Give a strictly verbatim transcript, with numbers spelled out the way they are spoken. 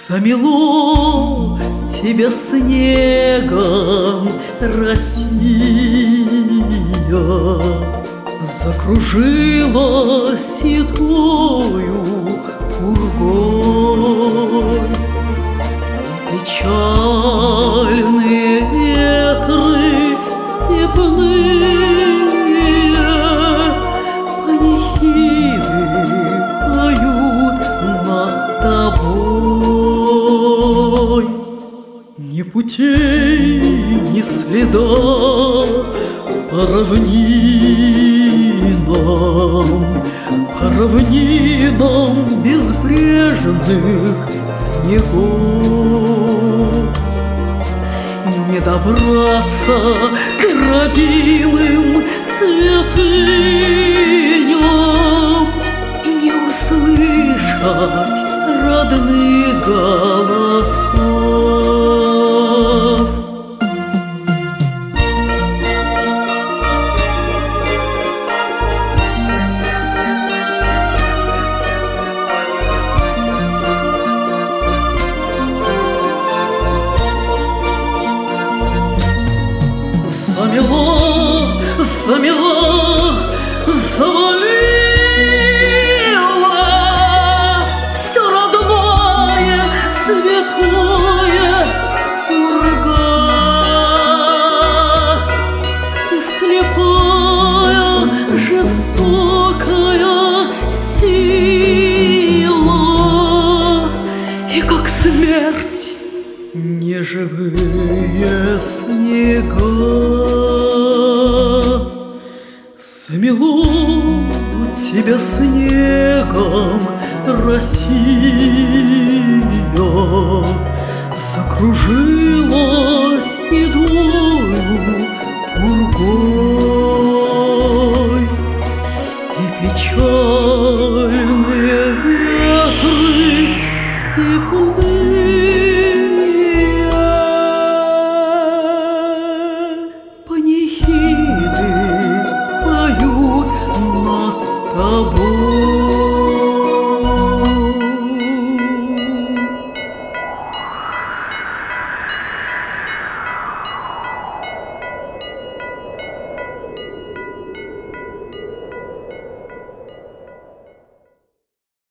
Замело тебя снегом, Россия, закружила седою пургой. Печальные ветры степные панихиды поют над тобой. Ни путей, ни следа по равнинам, по равнинам безбрежных снегов. Не добраться к родимым святыням, не услышать родных голосов. Замело, замело, завалило все родное, святое пурга. И слепая, жестокая сила, и как смерть неживые снега. Замело тебя снегом, Россия, закружила седою пургой. И печальные ветры степные